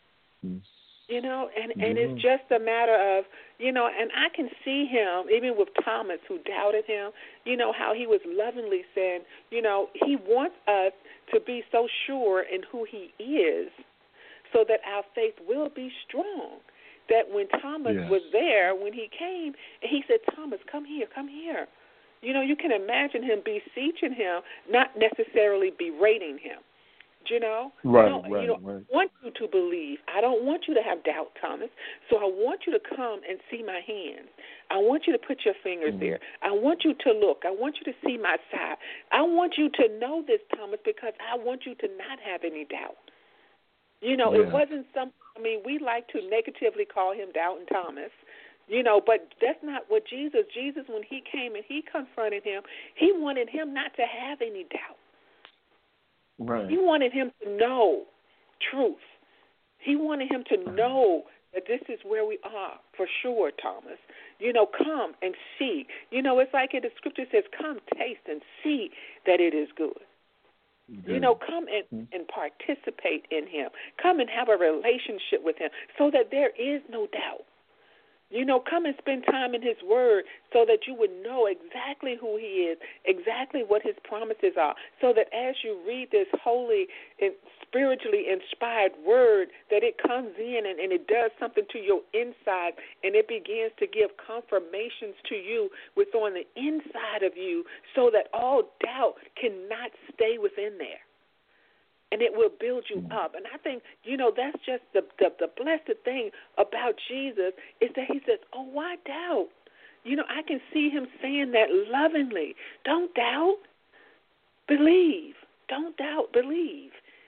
And it's just a matter of, and I can see Him, even with Thomas who doubted Him, how He was lovingly saying, He wants us to be so sure in who He is so that our faith will be strong. That when Thomas was there, when He came, and He said, Thomas, come here, come here. You can imagine Him beseeching him, not necessarily berating him. Right. I want you to believe. I don't want you to have doubt, Thomas. So I want you to come and see my hands. I want you to put your fingers there. I want you to look. I want you to see my side. I want you to know this, Thomas, because I want you to not have any doubt. It wasn't we like to negatively call him Doubting Thomas. But that's not what Jesus, when He came and He confronted him, He wanted him not to have any doubt. Right. He wanted him to know truth. He wanted him to know that this is where we are for sure, Thomas. Come and see. It's like the scripture says, come taste and see that it is good. Come and participate in Him. Come and have a relationship with Him so that there is no doubt. Come and spend time in his word so that you would know exactly who he is, exactly what his promises are, so that as you read this holy and spiritually inspired word, that it comes in and it does something to your inside, and it begins to give confirmations to you what's on the inside of you, so that all doubt cannot stay within there. And it will build you up. And I think, that's just the blessed thing about Jesus, is that he says, oh, why doubt? I can see him saying that lovingly. Don't doubt. Believe. Don't doubt. Believe.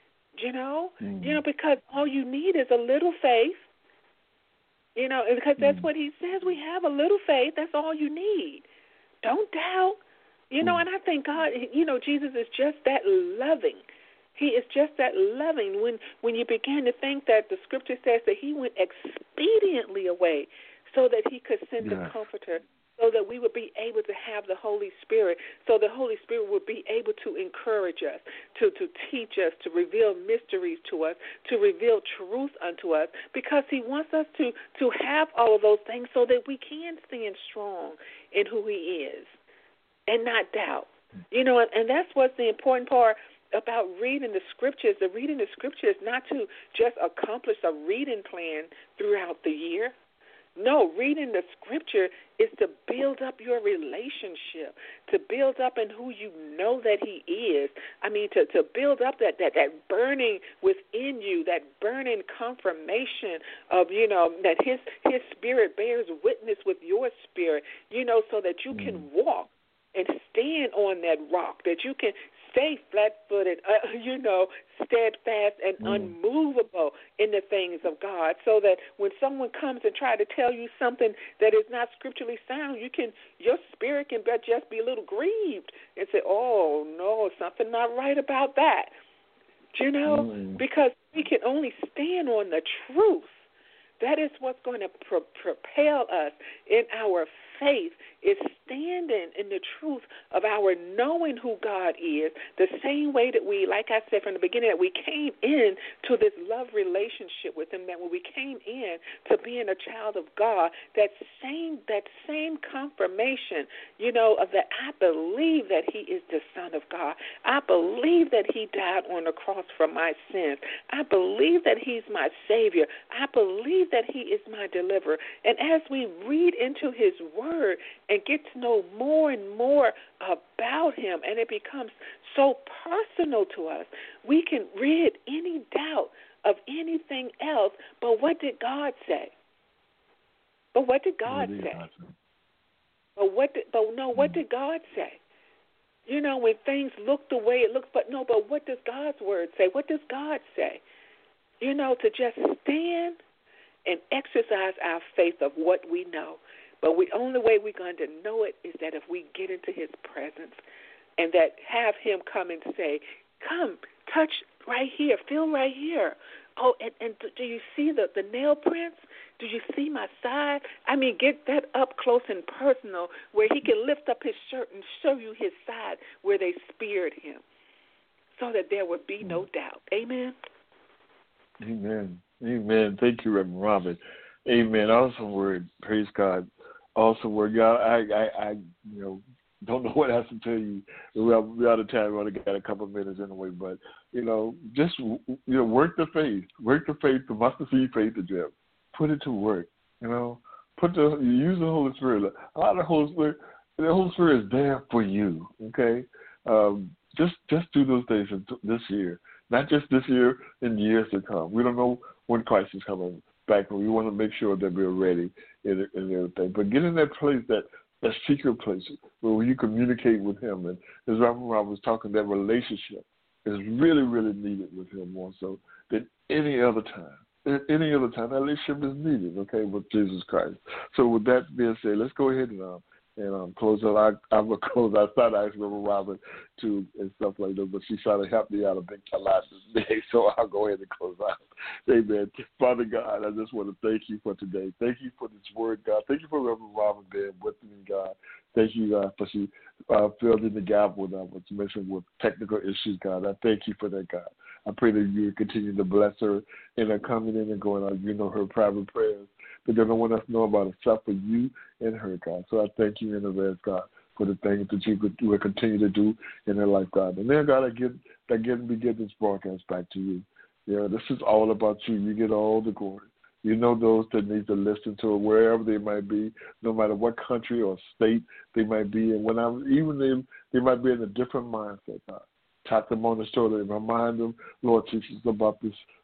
Because all you need is a little faith. Because that's what he says. We have a little faith. That's all you need. Don't doubt. And I think God, Jesus is just that loving. He is just that loving. When you begin to think that the scripture says that he went expediently away so that he could send the Comforter, so that we would be able to have the Holy Spirit, so the Holy Spirit would be able to encourage us, to teach us, to reveal mysteries to us, to reveal truth unto us, because he wants us to have all of those things so that we can stand strong in who he is and not doubt. And that's what's the important part about reading the scriptures. The reading the scriptures is not to just accomplish a reading plan throughout the year. No, reading the scripture is to build up your relationship, to build up in who you know that he is. I mean, to build up that burning within you, that burning confirmation of, that his spirit bears witness with your spirit, so that you can walk and stand on that rock, that you can stay flat-footed, steadfast and unmovable in the things of God, so that when someone comes and try to tell you something that is not scripturally sound, your spirit can just be a little grieved and say, oh, no, something not right about that, because we can only stand on the truth. That is what's going to propel us in our faith, is standing in the truth of our knowing who God is, the same way that we, like I said from the beginning, that we came in to this love relationship with him, that when we came in to being a child of God, that same confirmation, of that I believe that he is the Son of God. I believe that he died on the cross for my sins. I believe that he's my Savior. I believe that he is my deliverer. And as we read into his word and get to know more and more about him, and it becomes so personal to us, we can rid any doubt of anything else. But what did God say? What did God say? What did God say? When things look the way it looks, but what does God's word say? What does God say? To just stand and exercise our faith of what we know. But the only way we're going to know it is that if we get into his presence, and that have him come and say, come, touch right here, feel right here. Oh, and do you see the nail prints? Do you see my side? I mean, get that up close and personal, where he can lift up his shirt and show you his side where they speared him, so that there would be no doubt. Amen? Amen. Amen. Thank you, Reverend Robin. Amen. Awesome word. Praise God. Awesome word. God, I don't know what else to tell you. We're out of time. We only got a couple of minutes anyway, but just work the faith. Work the faith. The mustard seed faith to Jeff. Put it to work. Use the Holy Spirit. Allow the Holy Spirit. The Holy Spirit is there for you. Okay. Just do those things this year. Not just this year, in years to come. We don't know when Christ is coming back, but we want to make sure that we're ready and everything. But get in that place, that secret place where you communicate with him. And as Reverend Rob was talking, that relationship is really, really needed with him more so than any other time. Any other time, that relationship is needed, okay, with Jesus Christ. So with that being said, let's go ahead and close out. I'm going to close. I started asking Reverend Robin and stuff like that, but she tried to help me out a lot today, so I'll go ahead and close out. Amen. Father God, I just want to thank you for today. Thank you for this word, God. Thank you for Reverend Robin being with me, God. Thank you, God, for she filled in the gap with what you mentioned with technical issues, God. I thank you for that, God. I pray that you continue to bless her in her coming in and going out. Her private prayers, that they don't want us to know about except for you and her, God. So I thank you in advance, God, for the things that you will continue to do in their life, God. And then, God, we get this broadcast back to you. Yeah, this is all about you. You get all the glory. You know those that need to listen to it wherever they might be, no matter what country or state they might be in. Even if they might be in a different mindset, God. Tap them on the shoulder and remind them, Lord Jesus, about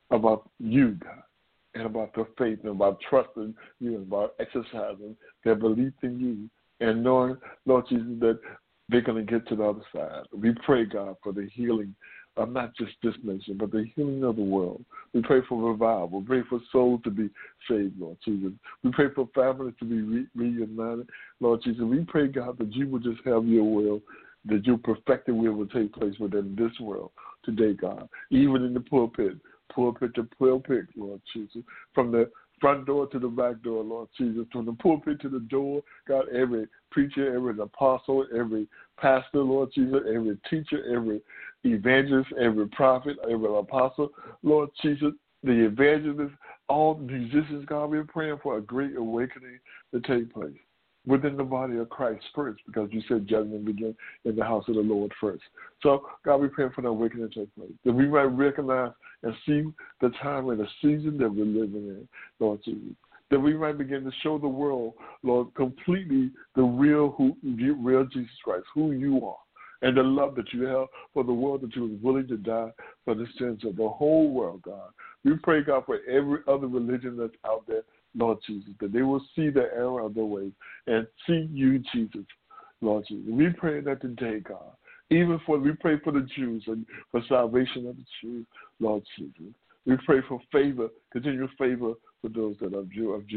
you, God, and about their faith and about trusting you and about exercising their belief in you and knowing, Lord Jesus, that they're going to get to the other side. We pray, God, for the healing of not just this nation, but the healing of the world. We pray for revival. We pray for souls to be saved, Lord Jesus. We pray for families to be reunited, Lord Jesus. We pray, God, that you will just have your will, that your perfected will will take place within this world today, God, even in the pulpit to pulpit, Lord Jesus, from the front door to the back door, Lord Jesus, from the pulpit to the door, God, every preacher, every apostle, every pastor, Lord Jesus, every teacher, every evangelist, every prophet, every apostle, Lord Jesus, the evangelists, all musicians, God, we're praying for a great awakening to take place within the body of Christ first, because you said judgment begin in the house of the Lord first. So, God, we pray for the awakening to take place, that we might recognize and see the time and the season that we're living in, Lord Jesus, that we might begin to show the world, Lord, completely the real Jesus Christ, who you are, and the love that you have for the world, that you was willing to die for the sins of the whole world, God. We pray, God, for every other religion that's out there, Lord Jesus, that they will see the error of their ways and see you, Jesus, Lord Jesus. We pray that today, God. We pray for the Jews and for salvation of the Jews, Lord Jesus. We pray for favor, continual favor for those that are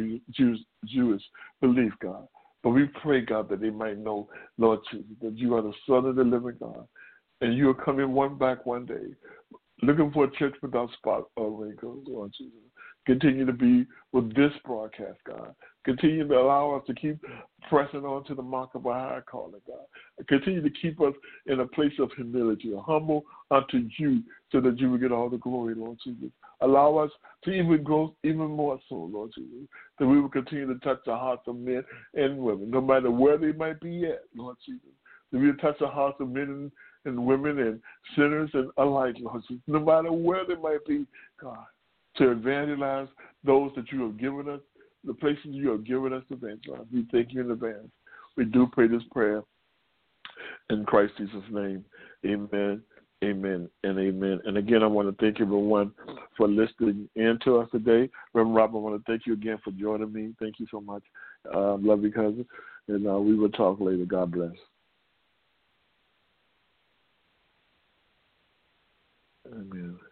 Jewish belief, God. But we pray, God, that they might know, Lord Jesus, that you are the Son of the living God, and you are coming one day, looking for a church without spot or wrinkle, Lord Jesus. Continue to be with this broadcast, God. Continue to allow us to keep pressing on to the mark of our high calling, God. Continue to keep us in a place of humility, humble unto you, so that you will get all the glory, Lord Jesus. Allow us to even grow even more so, Lord Jesus, that we will continue to touch the hearts of men and women, no matter where they might be at, Lord Jesus. That we will touch the hearts of men and women and sinners and alike, Lord Jesus, no matter where they might be, God, to evangelize those that you have given us, the places you have given us to evangelize. We thank you in advance. We do pray this prayer in Christ Jesus' name. Amen, amen, and amen. And again, I want to thank everyone for listening in to us today. Reverend Rob, I want to thank you again for joining me. Thank you so much. Love you, cousin. And we will talk later. God bless. Amen.